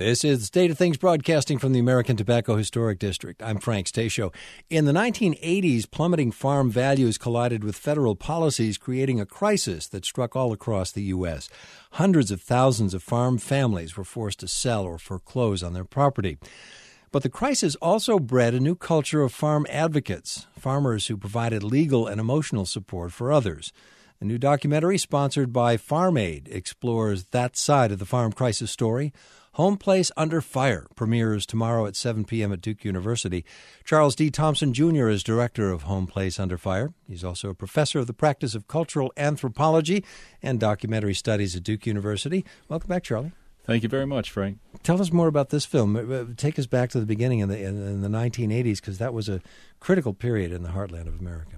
This is State of Things broadcasting from the American Tobacco Historic District. I'm Frank Stasio. In the 1980s, plummeting farm values collided with federal policies, creating a crisis that struck all across the U.S. Hundreds of thousands of farm families were forced to sell or foreclose on their property. But the crisis also bred a new culture of farm advocates, farmers who provided legal and emotional support for others. A new documentary sponsored by Farm Aid explores that side of the farm crisis story. Home Place Under Fire premieres tomorrow at 7 p.m. at Duke University. Charles D. Thompson, Jr. is director of Home Place Under Fire. He's also a professor of the practice of cultural anthropology and documentary studies at Duke University. Welcome back, Charlie. Thank you very much, Frank. Tell us more about this film. Take us back to the beginning in the 1980s, because that was a critical period in the heartland of America.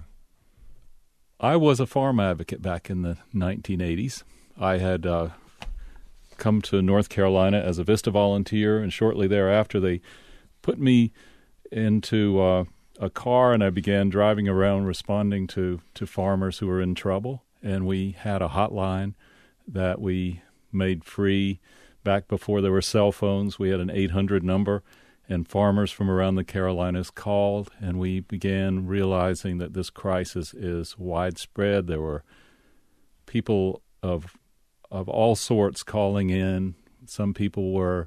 I was a farm advocate back in the 1980s. I had come to North Carolina as a VISTA volunteer, and shortly thereafter they put me into a car, and I began driving around responding to farmers who were in trouble. And we had a hotline that we made free back before there were cell phones. We had an 800 number, and farmers from around the Carolinas called, and we began realizing that this crisis is widespread. There were people of all sorts calling in. Some people were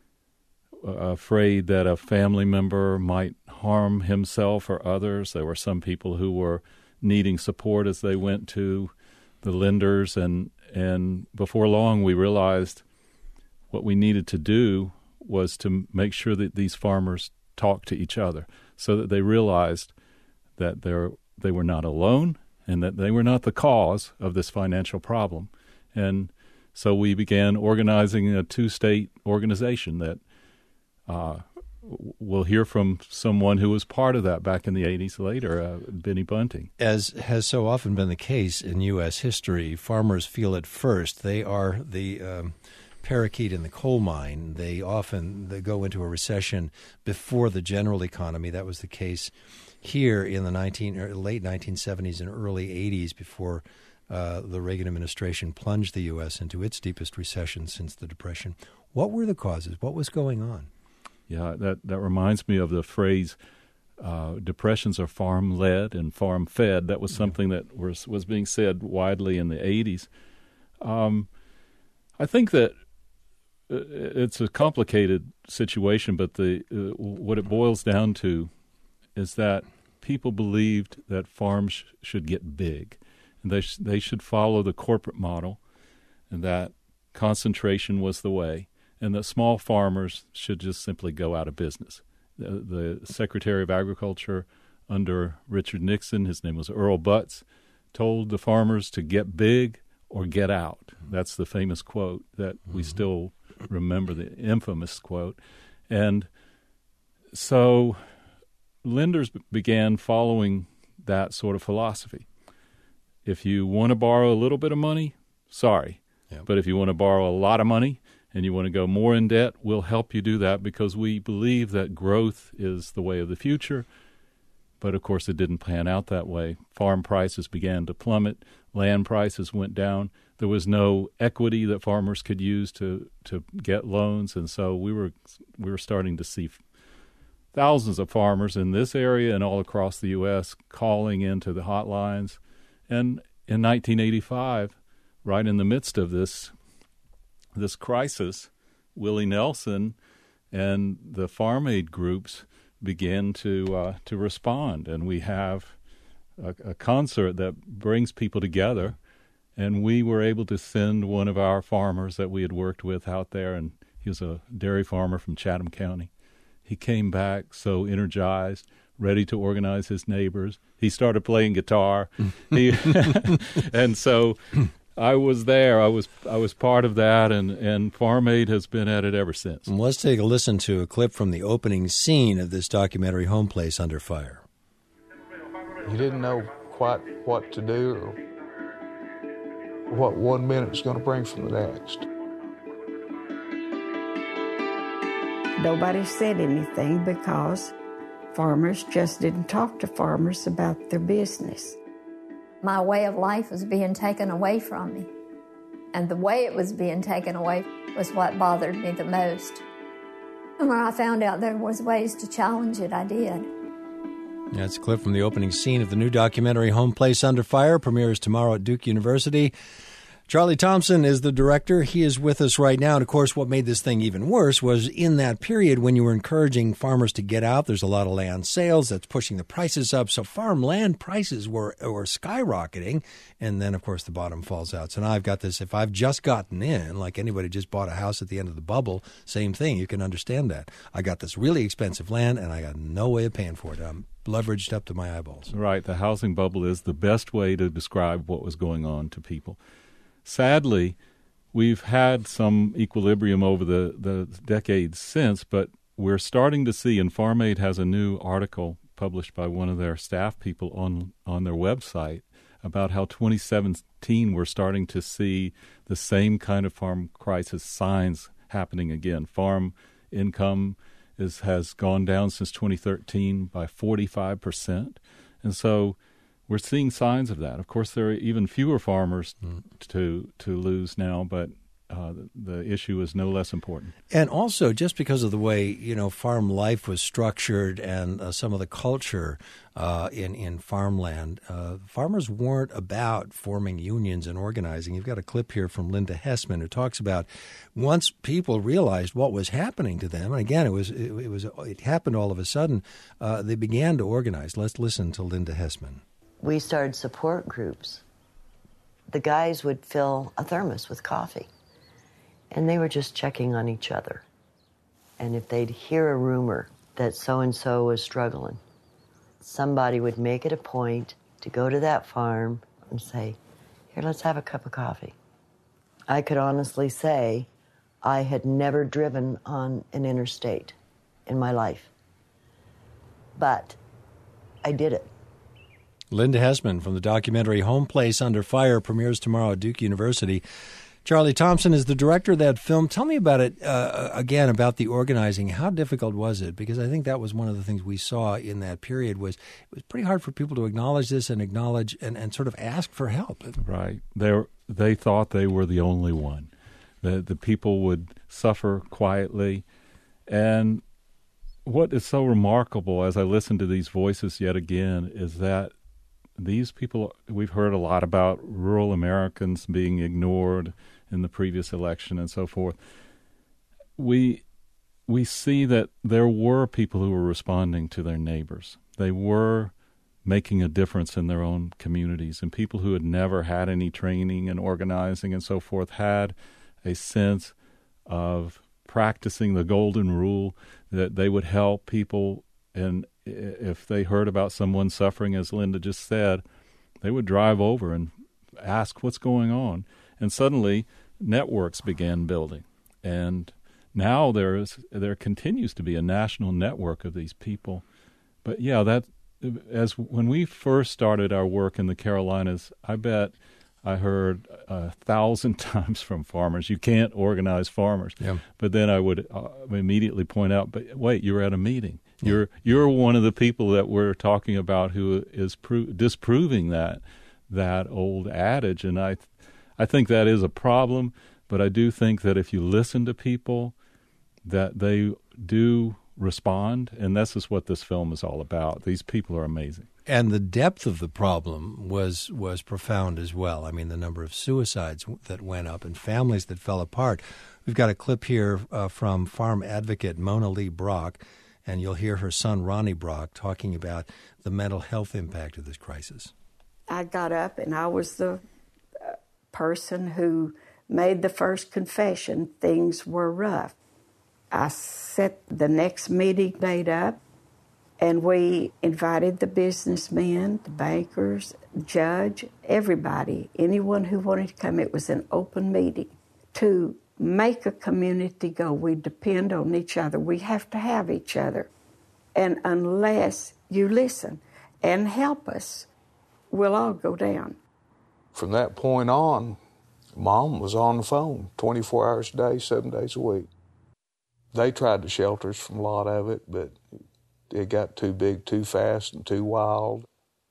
afraid that a family member might harm himself or others. There were some people who were needing support as they went to the lenders, and before long we realized what we needed to do was to make sure that these farmers talked to each other so that they realized that they were not alone and that they were not the cause of this financial problem. And so we began organizing a two-state organization that we'll hear from someone who was part of that back in the 80s later, Benny Bunting. As has so often been the case in U.S. history, farmers feel it first. They are the parakeet in the coal mine. They go into a recession before the general economy. That was the case here in the late 1970s and early 80s before the Reagan administration plunged the U.S. into its deepest recession since the Depression. What were the causes? What was going on? Yeah, that reminds me of the phrase, depressions are farm-led and farm-fed. That was something that was being said widely in the 80s. I think that it's a complicated situation, but what it boils down to is that people believed that farms should get big, and they should follow the corporate model, and that concentration was the way, and that small farmers should just simply go out of business. The Secretary of Agriculture under Richard Nixon, his name was Earl Butz, told the farmers to get big or get out. That's the famous quote that we still remember, the infamous quote. And so lenders began following that sort of philosophy. If you want to borrow a little bit of money, sorry. Yep. But if you want to borrow a lot of money and you want to go more in debt, we'll help you do that because we believe that growth is the way of the future. But, of course, it didn't pan out that way. Farm prices began to plummet. Land prices went down. There was no equity that farmers could use to get loans. And so we were starting to see thousands of farmers in this area and all across the U.S. calling into the hotlines. And in 1985, right in the midst of this crisis, Willie Nelson and the Farm Aid groups began to respond, and we have a concert that brings people together. And we were able to send one of our farmers that we had worked with out there, and he was a dairy farmer from Chatham County. He came back so energized, ready to organize his neighbors. He started playing guitar, and so I was there. I was part of that, and Farm Aid has been at it ever since. And let's take a listen to a clip from the opening scene of this documentary, Home Place Under Fire. You didn't know quite what to do or what 1 minute was going to bring from the next. Nobody said anything because farmers just didn't talk to farmers about their business. My way of life was being taken away from me. And the way it was being taken away was what bothered me the most. And when I found out there was ways to challenge it, I did. That's a clip from the opening scene of the new documentary Home Place Under Fire, premieres tomorrow at Duke University. Charlie Thompson is the director. He is with us right now. And, of course, what made this thing even worse was in that period when you were encouraging farmers to get out, there's a lot of land sales that's pushing the prices up. So farmland prices were skyrocketing. And then, of course, the bottom falls out. So now I've got this. If I've just gotten in, like anybody just bought a house at the end of the bubble, same thing. You can understand that. I got this really expensive land, and I got no way of paying for it. I'm leveraged up to my eyeballs. Right. The housing bubble is the best way to describe what was going on to people. Sadly, we've had some equilibrium over the decades since, but we're starting to see, and Farm Aid has a new article published by one of their staff people on their website about how 2017 we're starting to see the same kind of farm crisis signs happening again. Farm income has gone down since 2013 by 45%, and so we're seeing signs of that. Of course, there are even fewer farmers to lose now, but the issue is no less important. And also, just because of the way farm life was structured and some of the culture in farmland, farmers weren't about forming unions and organizing. You've got a clip here from Linda Hessman who talks about once people realized what was happening to them, and again, it happened all of a sudden. They began to organize. Let's listen to Linda Hessman. We started support groups. The guys would fill a thermos with coffee, and they were just checking on each other. And if they'd hear a rumor that so-and-so was struggling, somebody would make it a point to go to that farm and say, "Here, let's have a cup of coffee." I could honestly say I had never driven on an interstate in my life, but I did it. Linda Hessman from the documentary Home Place Under Fire premieres tomorrow at Duke University. Charlie Thompson is the director of that film. Tell me about it, again, about the organizing. How difficult was it? Because I think that was one of the things we saw in that period was it was pretty hard for people to acknowledge this and sort of ask for help. Right. They thought they were the only one. The people would suffer quietly. And what is so remarkable as I listen to these voices yet again is that these people, we've heard a lot about rural Americans being ignored in the previous election and so forth. We see that there were people who were responding to their neighbors. They were making a difference in their own communities, and people who had never had any training in organizing and so forth had a sense of practicing the golden rule that they would help people. And if they heard about someone suffering, as Linda just said, they would drive over and ask what's going on. And suddenly networks began building. And now there continues to be a national network of these people. But yeah, when we first started our work in the Carolinas, I bet I heard 1,000 times from farmers, you can't organize farmers. Yeah. But then I would immediately point out, but wait, you were at a meeting. Yeah. You're one of the people that we're talking about who is disproving that old adage. And I think that is a problem, but I do think that if you listen to people, that they do respond, and this is what this film is all about. These people are amazing. And the depth of the problem was profound as well. I mean, the number of suicides that went up and families that fell apart. We've got a clip here from farm advocate Mona Lee Brock, and you'll hear her son Ronnie Brock talking about the mental health impact of this crisis. I got up and I was the person who made the first confession. Things were rough. I set the next meeting date up, and we invited the businessmen, the bankers, judge, everybody, anyone who wanted to come. It was an open meeting to make a community go. We depend on each other. We have to have each other. And unless you listen and help us, we'll all go down. From that point on, Mom was on the phone 24 hours a day, 7 days a week. They tried to shelter us from a lot of it, but it got too big, too fast, and too wild.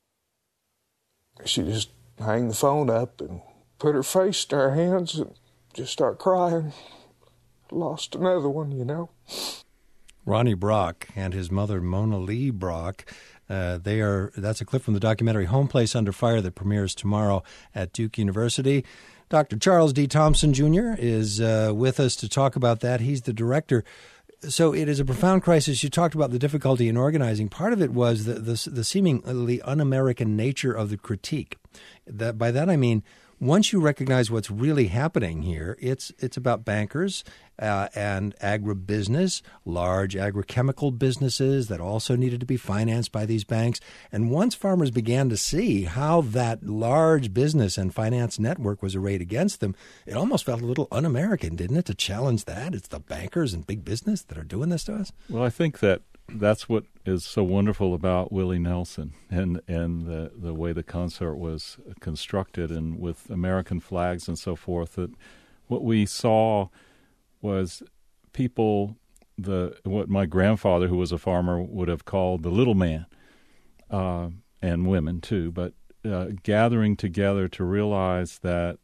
She just hang the phone up and put her face to our hands and just start crying. Lost another one, you know. Ronnie Brock and his mother, Mona Lee Brock. That's a clip from the documentary Home Place Under Fire that premieres tomorrow at Duke University. Dr. Charles D. Thompson, Jr. is with us to talk about that. He's the director. So it is a profound crisis. You talked about the difficulty in organizing. Part of it was the seemingly un-American nature of the critique. By that I mean, once you recognize what's really happening here, it's about bankers and agribusiness, large agrochemical businesses that also needed to be financed by these banks. And once farmers began to see how that large business and finance network was arrayed against them, it almost felt a little un-American, didn't it, to challenge that? It's the bankers and big business that are doing this to us? Well, I think that's what is so wonderful about Willie Nelson and the way the concert was constructed, and with American flags and so forth, that what we saw was people, what my grandfather, who was a farmer, would have called the little man, and women too, but gathering together to realize that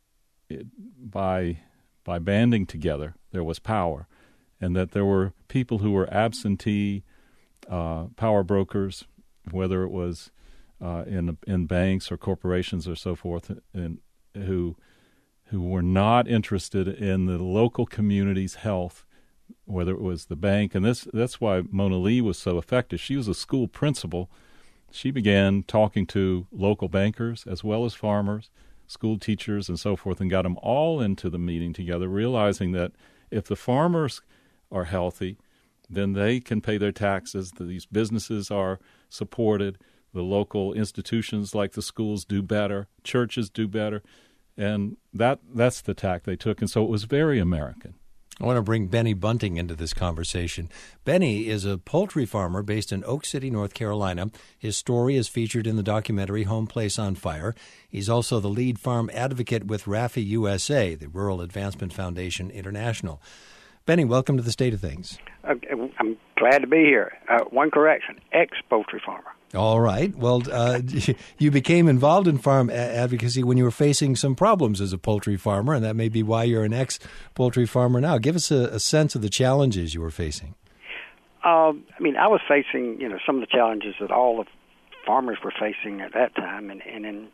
by banding together there was power, and that there were people who were absentee power brokers, whether it was in banks or corporations or so forth, and who were not interested in the local community's health, whether it was the bank. And that's why Mona Lee was so effective. She was a school principal. She began talking to local bankers as well as farmers, school teachers, and so forth, and got them all into the meeting together, realizing that if the farmers are healthy, then they can pay their taxes, these businesses are supported, the local institutions like the schools do better, churches do better, and that's the tack they took. And so it was very American. I want to bring Benny Bunting into this conversation. Benny is a poultry farmer based in Oak City, North Carolina. His story is featured in the documentary Home Place on Fire. He's also the lead farm advocate with RAFI USA, the Rural Advancement Foundation International. Benny, welcome to the State of Things. I'm glad to be here. One correction, ex-poultry farmer. All right. Well, you became involved in farm advocacy when you were facing some problems as a poultry farmer, and that may be why you're an ex-poultry farmer now. Give us a sense of the challenges you were facing. I was facing, some of the challenges that all the farmers were facing at that time, and in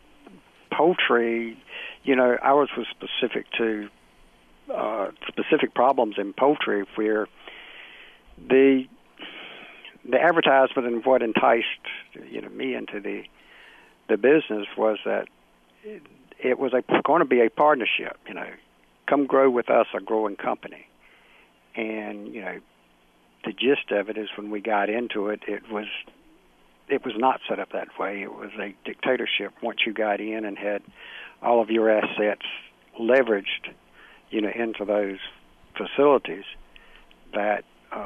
poultry, ours was specific to specific problems in poultry where the advertisement and what enticed me into the business was that it was going to be a partnership. Come grow with us, a growing company. And the gist of it is when we got into it, it was not set up that way. It was a dictatorship. Once you got in and had all of your assets leveraged, into those facilities, that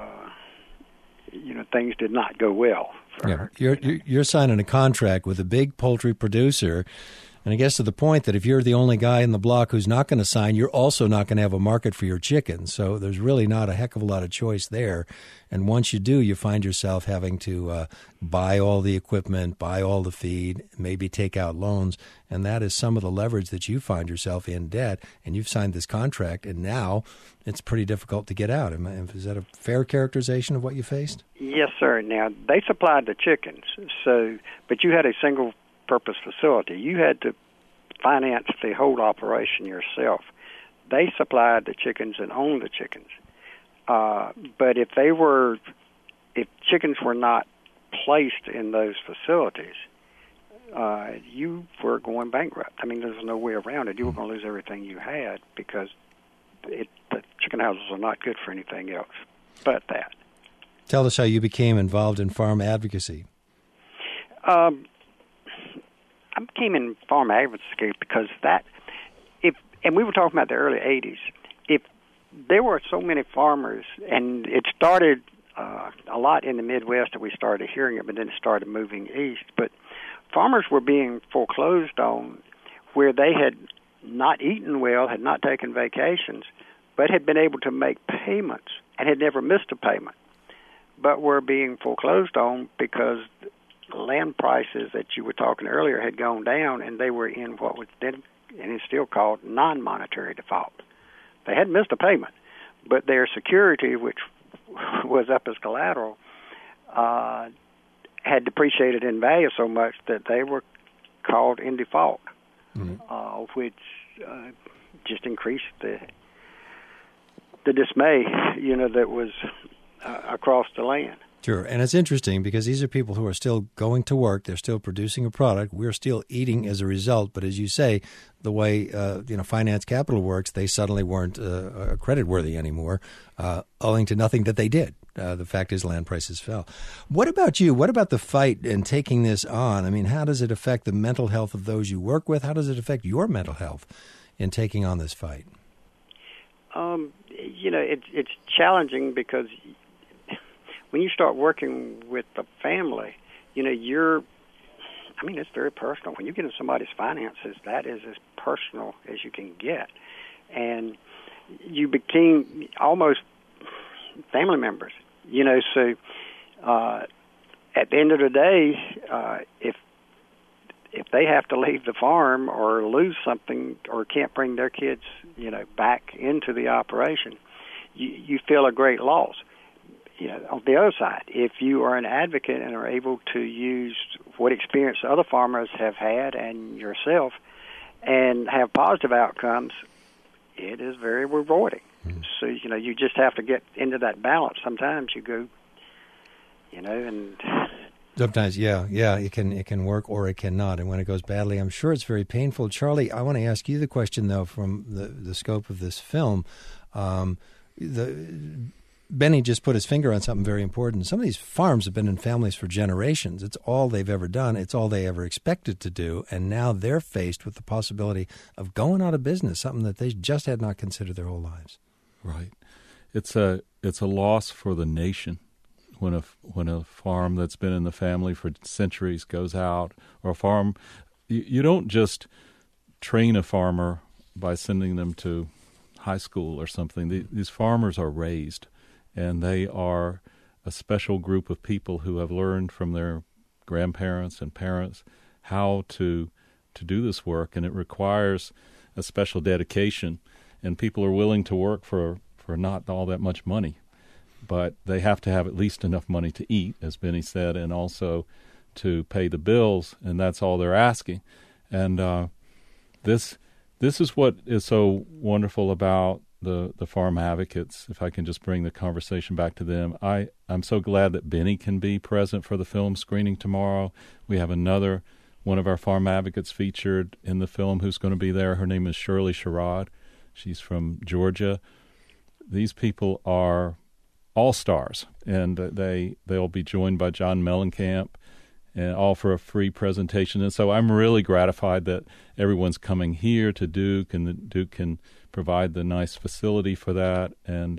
things did not go well. You're signing a contract with a big poultry producer, and I guess to the point that if you're the only guy in the block who's not going to sign, you're also not going to have a market for your chickens. So there's really not a heck of a lot of choice there. And once you do, you find yourself having to buy all the equipment, buy all the feed, maybe take out loans. And that is some of the leverage that you find yourself in debt. And you've signed this contract, and now it's pretty difficult to get out. Is that a fair characterization of what you faced? Yes, sir. Now, they supplied the chickens, but you had a single-purpose facility. You had to finance the whole operation yourself. They supplied the chickens and owned the chickens. But if chickens were not placed in those facilities, you were going bankrupt. There's no way around it. You were going to lose everything you had because the chicken houses are not good for anything else but that. Tell us how you became involved in farm advocacy. I became in farm advocacy because and we were talking about the early 80s, if there were so many farmers, and it started a lot in the Midwest that we started hearing it, but then it started moving east, but farmers were being foreclosed on where they had not eaten well, had not taken vacations, but had been able to make payments and had never missed a payment, but were being foreclosed on because land prices that you were talking earlier had gone down, and they were in what was then, and it's still called, non-monetary default. They hadn't missed a payment, but their security, which was up as collateral had depreciated in value so much that they were called in default, which just increased the dismay, that was across the land. Sure, and it's interesting because these are people who are still going to work. They're still producing a product. We're still eating as a result. But as you say, the way finance capital works, they suddenly weren't credit worthy anymore, owing to nothing that they did. The fact is, land prices fell. What about you? What about the fight and taking this on? I mean, how does it affect the mental health of those you work with? How does it affect your mental health in taking on this fight? It's challenging because when you start working with the family, it's very personal. When you get into somebody's finances, that is as personal as you can get. And you became almost family members, so at the end of the day, if they have to leave the farm or lose something or can't bring their kids, back into the operation, you feel a great loss. On the other side, if you are an advocate and are able to use what experience other farmers have had and yourself and have positive outcomes, it is very rewarding. So, you just have to get into that balance. Sometimes you go, and... Sometimes, yeah, it can work or it cannot. And when it goes badly, I'm sure it's very painful. Charlie, I want to ask you the question, though, from the scope of this film. Benny just put his finger on something very important. Some of these farms have been in families for generations. It's all they've ever done. It's all they ever expected to do. And now they're faced with the possibility of going out of business, something that they just had not considered their whole lives. Right. It's a loss for the nation when a farm that's been in the family for centuries goes out, or a farm. You don't just train a farmer by sending them to high school or something. These farmers are raised. And they are a special group of people who have learned from their grandparents and parents how to do this work, and it requires a special dedication. And people are willing to work for not all that much money, but they have to have at least enough money to eat, as Benny said, and also to pay the bills, and that's all they're asking. And this is what is so wonderful about the farm advocates, if I can just bring the conversation back to them. I'm so glad that Benny can be present for the film screening tomorrow. We have another one of our farm advocates featured in the film who's going to be there. Her name is Shirley Sherrod. She's from Georgia. These people are all-stars, and they'll be joined by John Mellencamp, and all for a free presentation. And so I'm really gratified that everyone's coming here to Duke, and that Duke can provide the nice facility for that. And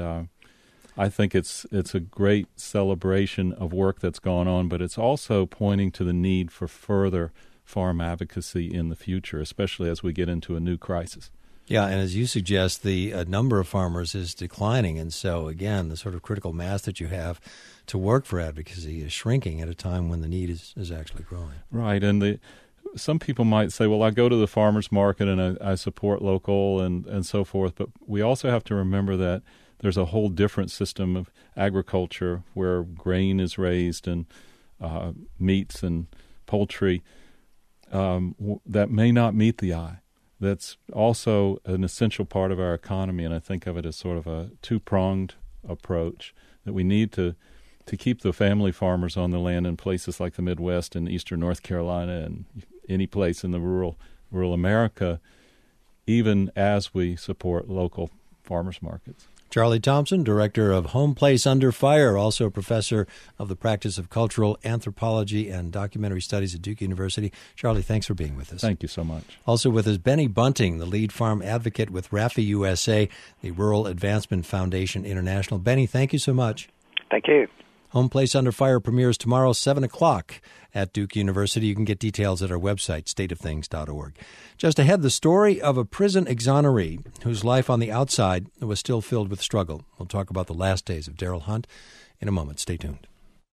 I think it's a great celebration of work that's gone on, but it's also pointing to the need for further farm advocacy in the future, especially as we get into a new crisis. Yeah, and as you suggest, the number of farmers is declining, and so, again, the sort of critical mass that you have to work for advocacy is shrinking at a time when the need is actually growing. Right, and some people might say, well, I go to the farmer's market and I support local and so forth, but we also have to remember that there's a whole different system of agriculture where grain is raised and meats and poultry that may not meet the eye. That's also an essential part of our economy, and I think of it as sort of a two-pronged approach, that we need to keep the family farmers on the land in places like the Midwest and eastern North Carolina and any place in the rural America, even as we support local farmers markets. Charlie Thompson, director of Home Place Under Fire, also a professor of the practice of cultural anthropology and documentary studies at Duke University. Charlie, thanks for being with us. Thank you so much. Also with us, Benny Bunting, the lead farm advocate with RAFI USA, the Rural Advancement Foundation International. Benny, thank you so much. Thank you. Home Place Under Fire premieres tomorrow, 7 o'clock at Duke University. You can get details at our website, stateofthings.org. Just ahead, the story of a prison exoneree whose life on the outside was still filled with struggle. We'll talk about the last days of Daryl Hunt in a moment. Stay tuned.